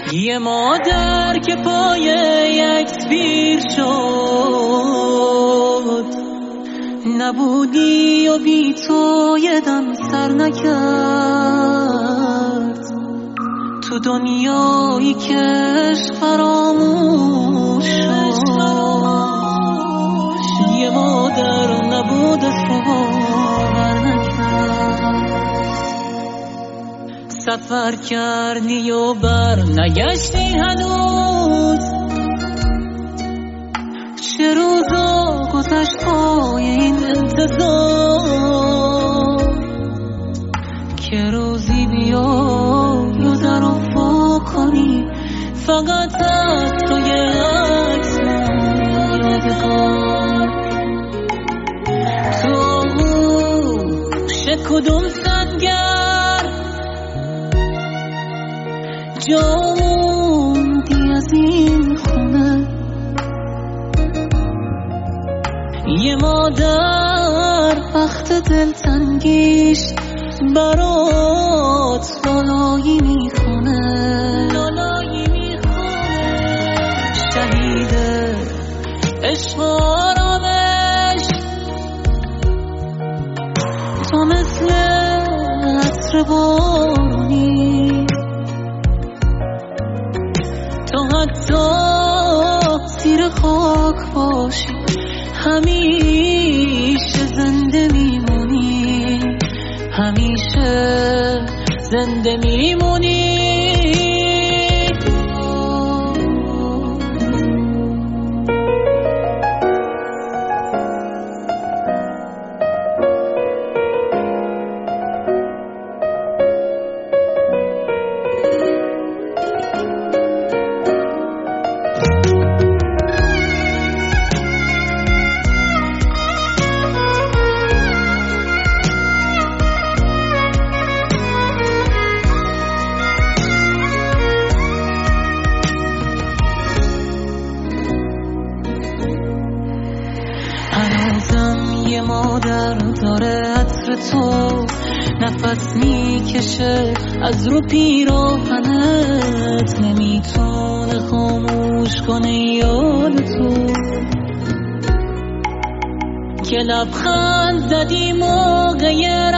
یه مادر که پای یک پیر شد، نبودی و بی تو یه دم سر نکرد. تو دنیایی که عشق فراموش شد، یه مادر نبود رو باور نکرد. سفر کردی و بر نگشتی هنوز، چه روزا گذشت پای این انتظار که روزی بیای و در افا کنی فقط از تو یه عکس یادگار. تو کدوم سنگر جا موندی از این خونه؟ یه مادر وقت دلتنگیش برات لالایی میکنه، شهید عشق آرامش. تو مثل عطر بارونی، تو حتی زیر خاک باشی همیشه زنده میمونی، همیشه زنده میمونی. یه مادر داره عطر تو، نفس میکشه از رو پیراهنت، نمیتونه خاموش کنه یاد تو که لبخند زدی موقع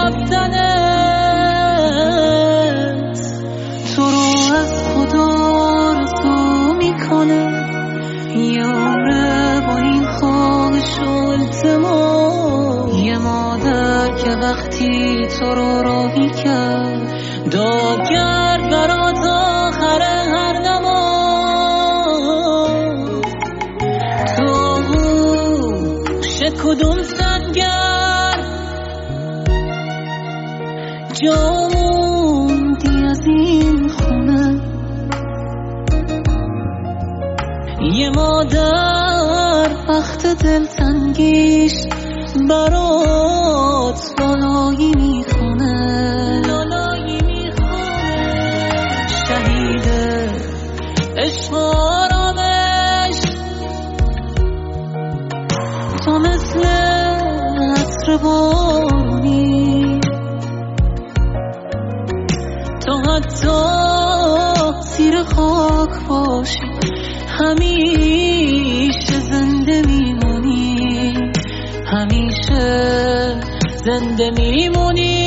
رفتنت. تو رو از خدا رسوا میکنه یاره با این خواهش و التماس. یه مادر که وقتی تو رو راهی کرد دعا کرد برات آخر هر نماز. تو کدوم سنگر جا موندی از این خونه؟ یه مادر وقت دلتنگیش برات لالایی میخونه، شهید عشق آرامش. تو مثل عطر بارونی، تو حتی زیر خاک باشی همیشه زنده میمونی، همیشه زنده میمونی.